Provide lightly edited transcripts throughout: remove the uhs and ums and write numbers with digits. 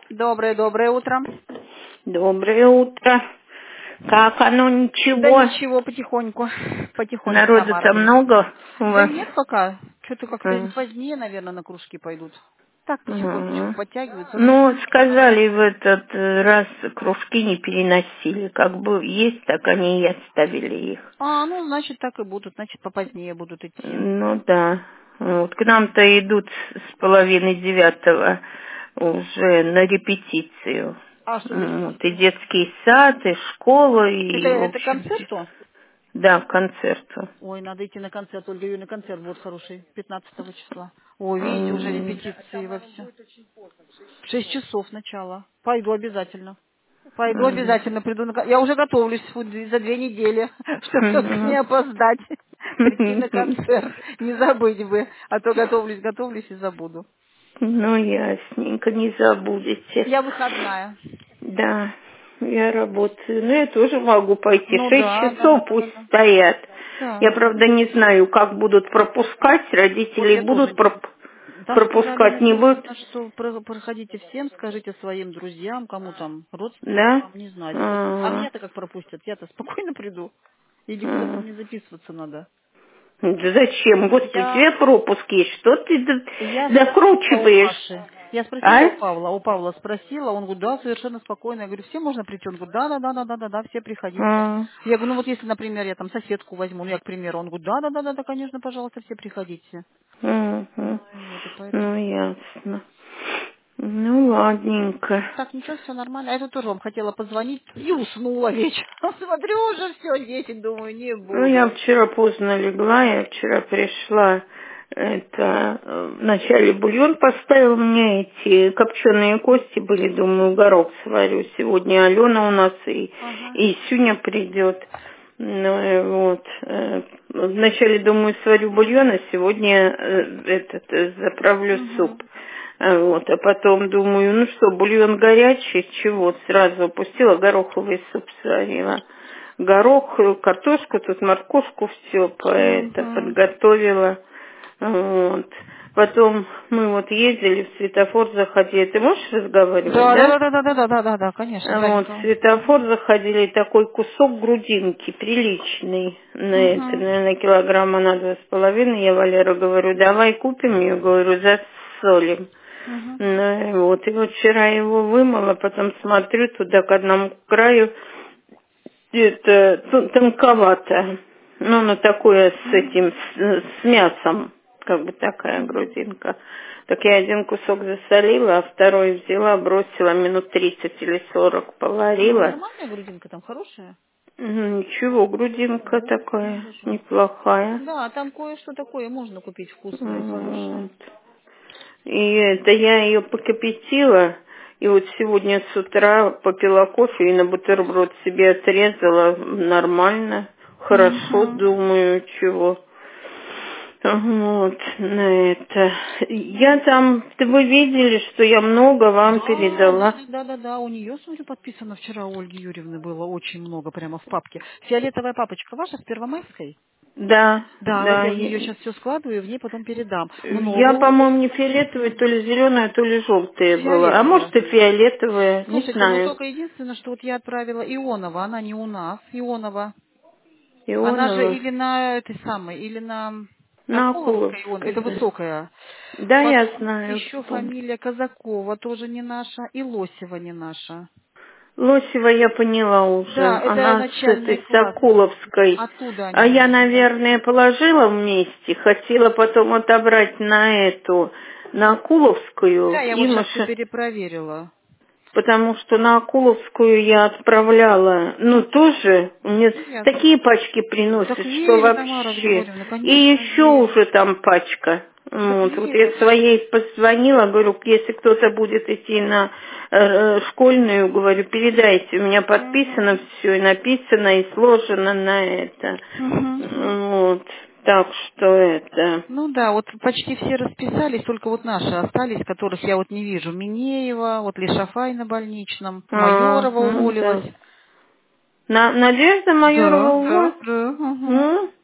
Доброе утро. Доброе утро. Как оно, Да ничего? ничего, потихоньку сама Народу-то работаю. много у Да вас? нет пока. Что-то как-то М. позднее, наверное, на кружки пойдут. Так, потихонечку М. подтягиваются. Ну, Ну, надо. сказали в этот раз, кружки не переносили. Как бы есть, так они и оставили их. Ну, значит, так и будут. Значит, попозднее будут идти. Ну да. Вот к нам-то идут с половины девятого уже на репетицию. А что за Вот, и репетиция? детский сад, и школа, Это, и, в это общем, концерту? да, к концерту. Ой, надо идти на концерт. Ольга Юрьевна, концерт будет хороший. 15 числа. Ой, видите, уже М. репетиции во все. 6 часов начала. Пойду обязательно. Пойду М. обязательно, приду на... Я уже готовлюсь за 2 недели, чтобы только не Мгм. опоздать. Прийти на концерт. Не забыть бы. А то готовлюсь и забуду. Ну, ясненько, не забудете. Я выходная. Да, я работаю. Ну, я тоже могу пойти. Ну 6 да, да, да, часов да, да, пусть да. стоят. Я, Да. правда, не знаю, как будут пропускать. Вот Родители я тоже будут не знаю. Там сказали пропускать, не будут? написано, что проходите всем, скажите своим друзьям, кому там, Да? родственникам, не знаю. А А, меня-то как пропустят? Я-то спокойно приду. Или куда-то а. мне записываться надо? Да зачем? Господи, у Я тебя пропуск есть. Что ты Я спросила у докручиваешь? Паши. Я спросила А? у Павла спросила, он говорит, да, совершенно спокойно. Я говорю, все можно прийти? Он говорит, да, все приходите. А. Я говорю, ну вот если, например, я там соседку возьму, ну я, к примеру, он говорит, да, конечно, пожалуйста, все приходите. Мгм. Вот, и поэтому. Ну, ясно. Ну, ладненько. Так, ничего, все нормально. А я тут тоже вам хотела позвонить и уснула вечером. Смотрю, уже все, 10, думаю, не Ну, я буду. вчера поздно легла, я вчера пришла, вначале бульон поставил, у меня эти копченые кости были, думаю, горох сварю. Сегодня Алена у нас Ага. и Сюня придет. Ну, вот. Вначале, думаю, сварю бульон, а сегодня заправлю Угу. суп. Вот, а потом думаю, ну что, бульон горячий, чего, сразу опустила, гороховый суп сварила. Горох, картошку, тут морковку все Угу. подготовила. Вот. Потом мы вот ездили в светофор, заходили. Ты можешь разговаривать, Да, да, да? да, да, да, да, да, да, да, конечно, Вот, в Данька. светофор заходили, и такой кусок грудинки, приличный, Угу. наверное, килограмма на 2,5. Я Валеру говорю, давай купим ее, говорю, засолим. Угу. Ну, и вот, и вот вчера его вымыла, потом смотрю туда к одному краю, это тонковато. Ну, на такое с этим, с мясом, как бы такая грудинка. Так я один кусок засолила, а второй взяла, бросила минут 30 или 40 Ну, поварила. нормальная грудинка там хорошая. Ничего, грудинка Вот, такая хорошо. неплохая. Да, там кое-что такое можно купить вкусное, хорошее. Вот. И это я ее покипятила, и вот сегодня с утра попила кофе и на бутерброд себе отрезала нормально, хорошо, Угу. думаю, чего. Вот, на это. Я там, вы видели, что я много вам передала? Да, у нее, смотрю, подписано вчера у Ольги Юрьевны было очень много прямо в папке. Фиолетовая папочка ваша с Первомайской? Да, Да, вот да. я в нее сейчас все складываю и в ней потом передам. Я, Много по-моему, не очень. фиолетовая, то ли зеленая, то ли желтая была. А может Фиолетовая. и фиолетовая, не Слушайте, ну знаю. только единственное, что вот я отправила Ионова, она не у нас, Ионова. Она же Ионова. или на этой самой, или на На Акуловской, Акуловской, это да. высокая. Да, я Потом знаю, еще помню. фамилия Казакова тоже не наша, и Лосева не наша. Лосева я поняла уже. Да, это Она с начальный этой класс. Сокуловской. Оттуда А они я, наши, да. наверное, положила вместе. Хотела потом отобрать на эту, на Да, Акуловскую. я вот сейчас перепроверила. Потому что на Акуловскую я отправляла, ну, тоже, мне Ясно. такие пачки приносят, Так что верю, Тамара вообще. Григорьевна, И конечно, еще верю. уже там пачка. Так Вот я верю. своей позвонила, говорю, если кто-то будет идти на школьную, говорю, передайте, у меня подписано Угу. все, и написано, и сложено на это. Угу. Вот, так что это. Ну да, вот почти все расписались, только вот наши остались, которых я вот не вижу. Минеева, вот Лешафай на больничном, Майорова уволилась. Да. Надежда Майорова Да, уволилась? да, да. Угу.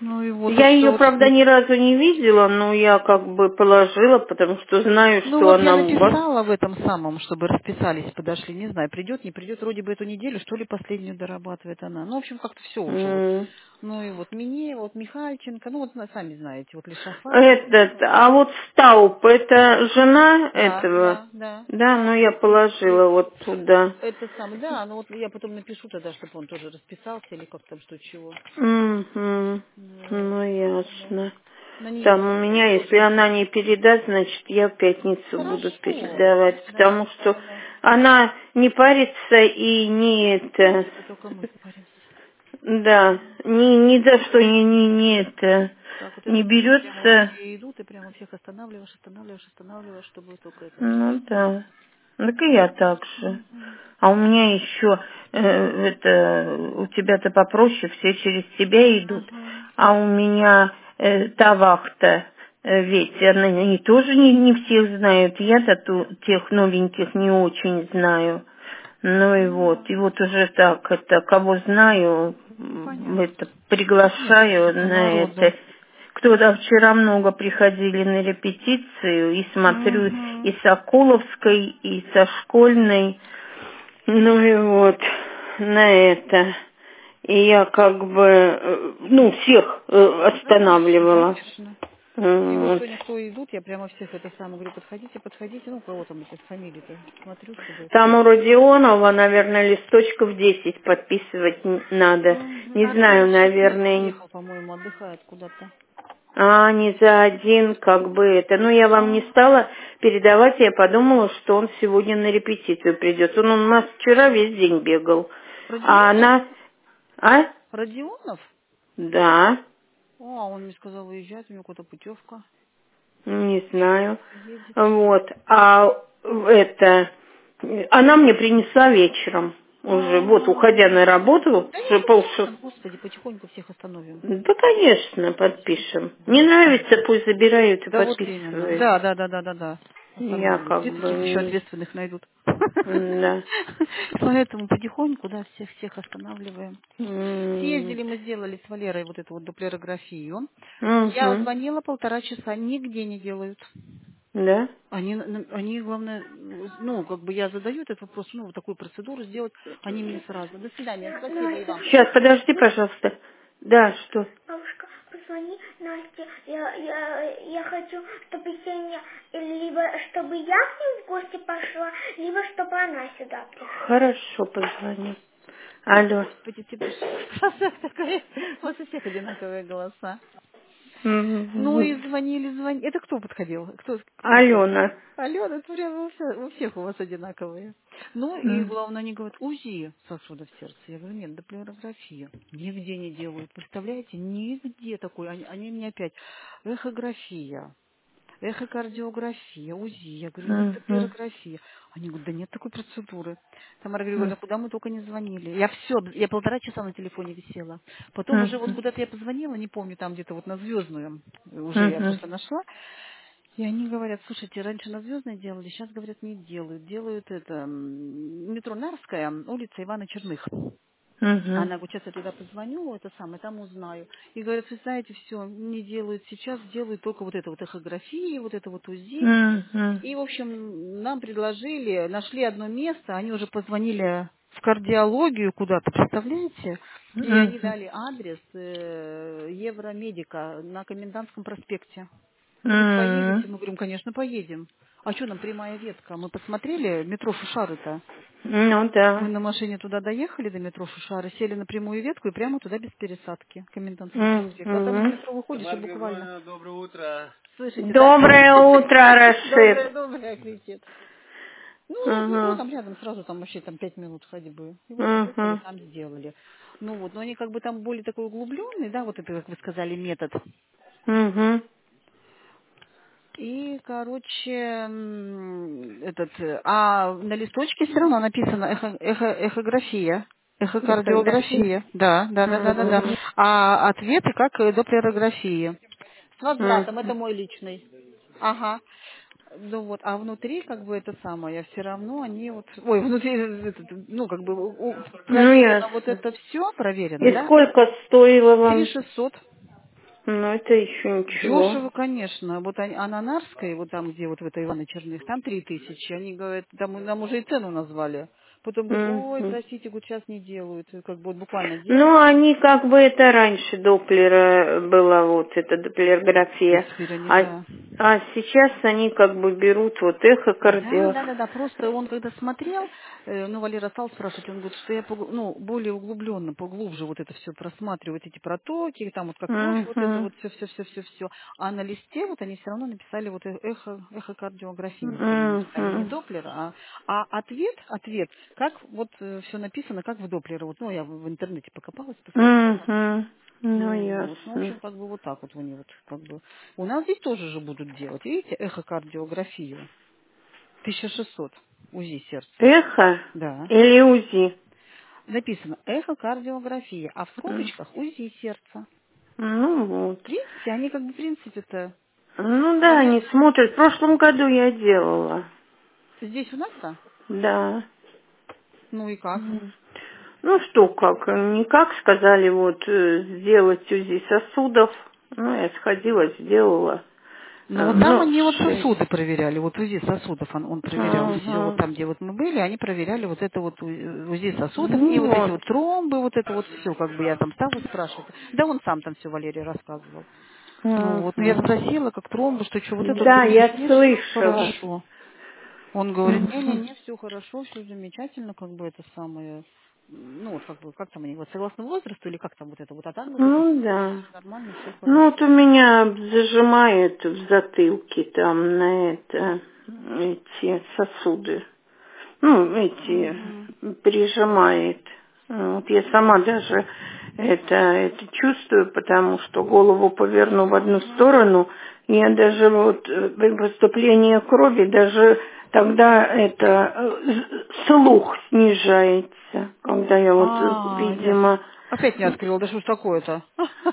Ну и вот, Я так что ее, вот. правда, ни разу не видела, но я как бы положила, потому что знаю, Ну что вот я она у вас. написала в этом самом, чтобы расписались, подошли, не знаю, придет, не придет, вроде бы эту неделю, что ли, последнюю дорабатывает она. Ну, в общем, как-то все уже вот. М. Ну и вот Минеева, вот Михальченко, ну вот сами знаете, вот Лишафай. А вот Стауп, это жена Да, этого? да, да. Да, ну я И положила вот туда. это самое, да, ну вот я потом напишу тогда, чтобы он тоже расписался или как там, что чего. Мгм. Ну, вот, Ну, да. ясно. На нее Там у надо меня, если тоже. она не передаст, значит, я в пятницу буду Хорошо. передавать, Да, потому да, что да, да. она не парится и не это, Это только мы паримся. да, ни за что не это, Так, вот не это звонки прямо вот берется. такие идут, и прямо всех останавливаешь, чтобы только этот. Ну да, так и я так же. Мгм. А у меня еще у тебя-то попроще, все через тебя идут, Ага. а у меня та вахта, ведь они тоже не всех знают, я-то тех новеньких не очень знаю. Ну Ну да. и вот уже так, это кого знаю, Понятно. это Нет, приглашаю столько на народу. это. Кто-то вчера много приходили на репетицию, и смотрю, и Угу. с Окуловской, и со школьной, ну и вот, на это. И я как бы, всех Конечно, останавливала. конечно. И вот Вот. сегодня кто идут, я прямо всех это самое говорю, подходите, ну, у кого там этих фамилий-то, смотрю, чтобы Там все. у Родионова, наверное, листочков 10 подписывать надо. Мгм. Не А Родион знаю, сейчас нет, наверное, уехал, по-моему, отдыхает куда-то. не за один, как бы это. Ну, я вам не А, стала передавать, я подумала, что он сегодня на репетицию придет. Он у нас вчера весь день бегал. А Родионов? она... А? Родионов? Да, А, он мне сказал, уезжать, у него какая-то путевка. не знаю. Едет. Вот. А это... Она мне принесла вечером уже, вот, уходя А, на работу, да уже ничего полшестого. страшного, господи, потихоньку всех остановим. Да, конечно, подпишем. Не Господи. нравится, пусть забирают и Да вот именно. подписывают. Да, да, да, да, да, да. Я Остановим. как 30 еще бы... ответственных найдут. Да. Поэтому потихоньку, да, всех останавливаем. М, Съездили, мы сделали с Валерой вот эту вот дуплерографию. Я мгм. звонила 1,5 часа, нигде не делают. Да? Они, главное, ну, как бы я задаю этот вопрос, ну, вот такую процедуру сделать, они мне сразу. До свидания, спасибо и вам. Сейчас, подожди, пожалуйста. Да, что? Бабушка, позвони Насте. Я хочу, чтобы Сеня, либо чтобы я к ним в гости пошла, либо чтобы она сюда пришла. Хорошо, позвоню. Алло. Господи, ты просто такая, у вас у всех одинаковые голоса. Ну и М, звонили. Это кто подходил? Кто это? Алена. Алена, это прямо у всех у вас одинаковые. Ну и М, главное, они говорят, УЗИ сосудов сердца. Я говорю, нет, доплерография. Нигде не делают. Представляете, нигде такой. Они мне опять, эхография. Эхокардиография, УЗИ. Я говорю, нет, мгм, доплерография. Они говорят, да нет такой процедуры. Тамара Григорьевна, куда мы только не звонили. Я 1,5 часа на телефоне висела. Потом уже вот мгм, куда-то я позвонила, не помню, там где-то вот на Звездную. Уже я мгм, просто нашла. И они говорят, слушайте, раньше на Звездной делали, сейчас, говорят, не делают. Делают это, метро Нарская, улица Ивана Черных. мгм, Она говорит, сейчас я туда позвоню, это самое, там узнаю. И говорят, вы знаете, все, не делают сейчас, делают только вот это вот эхографии, вот это вот УЗИ. мгм, И, в общем, нам предложили, нашли одно место, они уже позвонили в кардиологию куда-то, представляете? И они мгм, дали адрес Евромедика на Комендантском проспекте. Говорит, м. поедете? Мы говорим, конечно, поедем. А что нам прямая ветка? Мы посмотрели метро Шушары-то. Ну Мы да. на машине туда доехали до метро Шушары, сели на прямую ветку и прямо туда без пересадки. Комендантский проспект. А там из Мгм. метро выходишь и буквально... Доброе утро. Слышите, да? Доброе утро, Рашид. Доброе, кричит. Ну, я смотрю, Угу. там рядом сразу, там вообще там 5 минут ходьбы. И вот приехали, Угу. там сделали. Ну вот, но они как бы там более такой углубленный, да, вот это, как вы сказали, метод. Угу. И, короче, а на листочке все равно написано эхография, Эхография. эхокардиография. Да, да, да, да, да, да. Угу. А ответы как доплерография. С возвратом, это Угу. мой личный. Ага. Ну вот, а внутри, как бы, это самое, все равно они вот, ой, внутри, ну, как бы, Ну, проверено вот ясно. это все, проверено, И да? сколько стоило вам? 3600. Ну, это еще ничего. Дешево, конечно. Вот на Нарской, вот там, где вот в этой Ивана Черных, там 3000. Они говорят, там нам уже и цену назвали. Потом говорят, ой, Мгм. простите, говорят, сейчас не делают. И как бы вот буквально Ну, делают. они как бы это раньше Доплера была вот эта А доплерография, теперь они, а, да. а сейчас они как бы берут вот Да, эхокардио. да, да, да. Просто он когда смотрел, ну, Валера стал спрашивать, он говорит, что я ну, более углубленно, поглубже вот это все просматриваю, вот эти протоки, там вот как кровь, вот это Мгм. вот все. А на листе вот они все равно написали вот эхокардиография, написали. Написали не Мгм. Доплер, а ответ, как вот все написано, как в Доплере. Вот, ну, я в интернете покопалась, посмотрела. Мгм. Ну, Ну, вот. Ну, в ясно. общем, как бы вот так вот они вот, как бы. У нас здесь тоже же будут делать, видите, эхокардиографию. 1600 УЗИ сердца. Эхо Да. или УЗИ? Написано эхокардиография, а в скобочках УЗИ сердца. Ну, вот. Видите, они как бы в принципе-то Ну, да, говорят они смотрят. В прошлом году я делала. здесь у нас-то. Да. Ну и как? Ну что, как, никак сказали, вот, сделать УЗИ сосудов. Ну, я сходила, сделала. Ну вот там Ну, они вот 6. сосуды проверяли, вот УЗИ сосудов он проверял. Вот Ага. там, где вот мы были, они проверяли вот это вот УЗИ сосудов и Ну вот эти вот. вот тромбы, вот это вот все, как бы я там стала спрашивать. Да он сам там все Валерий рассказывал. Ну вот, ну я Мгм. спросила, как тромбы, что вот это, он Да, говорит, я нет, нет, все слышала. хорошо. Он говорит, Мгм. не-не-не, все хорошо, все замечательно, как бы это самое, ну вот как бы, как там они, вот согласно возрасту или как там вот это, вот, а так говорит, Ну да. нормально, все Ну вот хорошо. у меня зажимает в затылке там на это эти сосуды. Ну, эти Мгм. прижимает. Вот я сама даже это чувствую, потому что голову поверну в одну сторону. Я даже вот при поступлении крови даже тогда это слух снижается, когда я вот, Я видимо, опять не открыла, да что ж такое-то?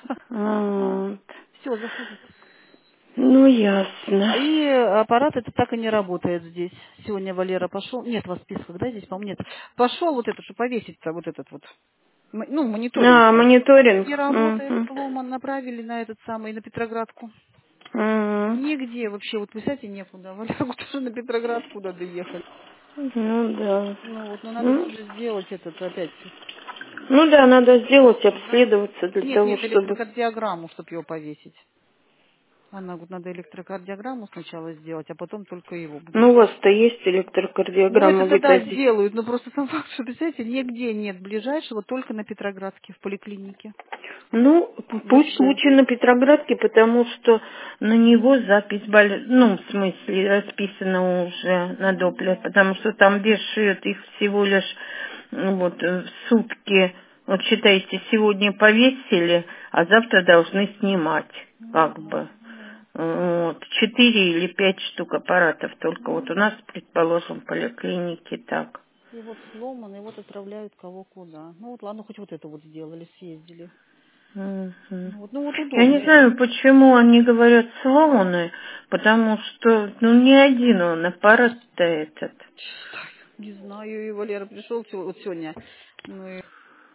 вот. Все, заходите. Ну ясно. И аппарат это так и не работает здесь. Сегодня Валера пошел, нет у вас в списках, да, здесь, по-моему, нет. Пошел вот это, что повесить-то, вот этот вот, ну, мониторинг. А, мониторинг. Не работает, Мгм. сломан, направили на этот самый, на Петроградку. Мгм. Нигде вообще, вот, представляете, некуда. Валеру тоже на Петроградку надо ехать. Ну да. Ну вот, но надо Ну, тоже сделать этот опять. ну да, надо сделать, Да? обследоваться для Нет, того, нет, чтобы... электрокардиограмму, чтобы его повесить. Она говорит, надо электрокардиограмму сначала сделать, а потом только его будут. Ну, у вас-то есть Ну, электрокардиограмма, это вы да, дадите. сделают, но просто сам факт, что, представляете, нигде нет ближайшего, только на Петроградке, в поликлинике. Ну, пусть Вообще. лучше на Петроградке, потому что на него запись, ну, в смысле, расписана уже на Доплер, потому что там вешают их всего лишь вот в сутки. Вот считайте, сегодня повесили, а завтра должны снимать, Ну как да, бы. да. Вот. 4 или 5 штук аппаратов только. Вот у нас, предположим, в поликлинике так. И вот сломан, и вот отправляют кого куда. Ну вот ладно, хоть вот это вот сделали, съездили. Мгм. Ну вот Я не удобно. знаю, почему они говорят сломанный, потому что, ну, не один он, аппарат-то этот. Не знаю, и Валера пришел вот сегодня. Ну и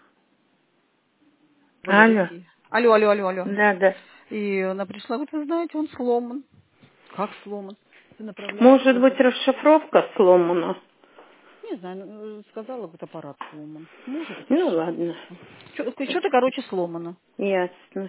Валера Алло, Си. Алло. да, да. И она пришла, говорит, вы знаете, он сломан. Как сломан? Ты направляешь Может его. быть, расшифровка сломана? Не знаю, сказала, говорит, аппарат сломан. Может быть, Ну, ладно, что-то, короче, сломано. ясно.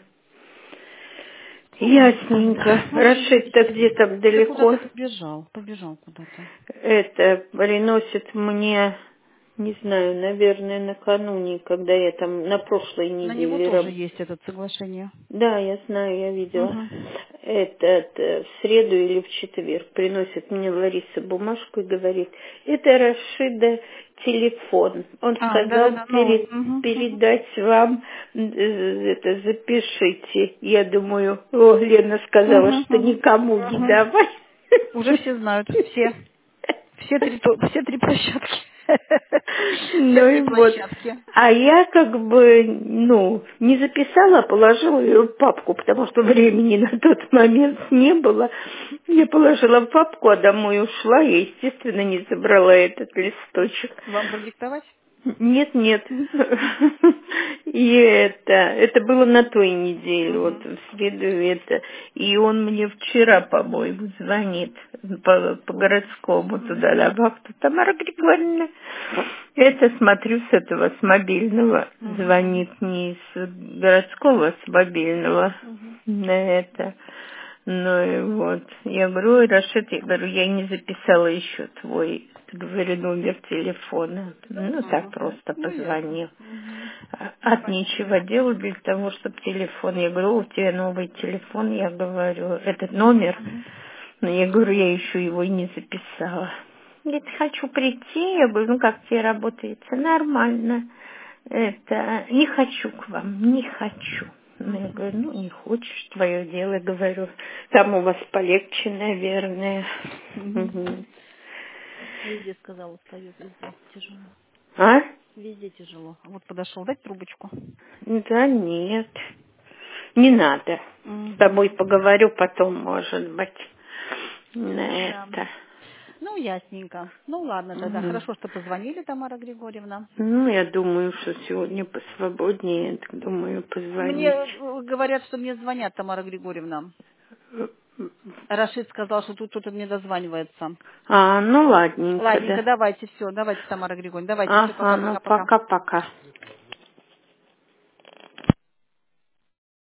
Ну ладно, Ясненько. да. В общем, Рашид-то где-то да далеко. куда-то побежал куда-то. Это приносит мне, не знаю, наверное, накануне, когда я там на прошлой На него неделе тоже есть это соглашение. Да, я знаю, я видела. Угу. Этот в среду или в четверг приносит мне Лариса бумажку и говорит, это Рашида телефон. Он сказал Да, новый. Угу. передать вам, это запишите. Я думаю, о, Лена сказала, что никому не Угу. давай. Уже все знают, все. Все три площадки. Все Ну и три вот. площадки. А я как бы, ну, не записала, а положила ее в папку, потому что времени на тот момент не было. Я положила в папку, а домой ушла. Я, естественно, не забрала этот листочек. Вам продиктовать? Нет, нет. И это было на той неделе, вот в среду это. И он мне вчера, по-моему, звонит по городскому туда, добавку. Тамара Григорьевна. Это смотрю с этого, с мобильного. Звонит не с городского, а с мобильного. На это. Ну и вот. Я говорю, ой, Рашид, я не записала еще твой, говорю, номер телефона. Ну, так просто позвонил. От нечего делать для того, чтобы телефон. Я говорю, у тебя новый телефон, я говорю, этот номер. Но я говорю, я еще его и не записала. Говорит, хочу прийти. Я говорю, ну как тебе работается? Нормально. Не хочу к вам, не хочу. Ну, я говорю, ну, не хочешь, твое дело, говорю. Там у вас полегче, наверное. Везде, сказал, устает, везде тяжело. А? Везде тяжело. Вот подошел, дать трубочку? Да нет, не надо. С тобой поговорю потом, может быть, на это. Ну, ясненько. Ну, ладно тогда. Хорошо, что позвонили, Тамара Григорьевна. Ну, я думаю, что сегодня посвободнее, я так думаю, позвонить. Мне говорят, что мне звонят, Тамара Григорьевна. Рашид сказал, что тут кто-то мне дозванивается. Ну ладненько. Ладненько, да. давайте, все, давайте, Тамара Григорьевна, давайте, все, Ну пока. пока-пока.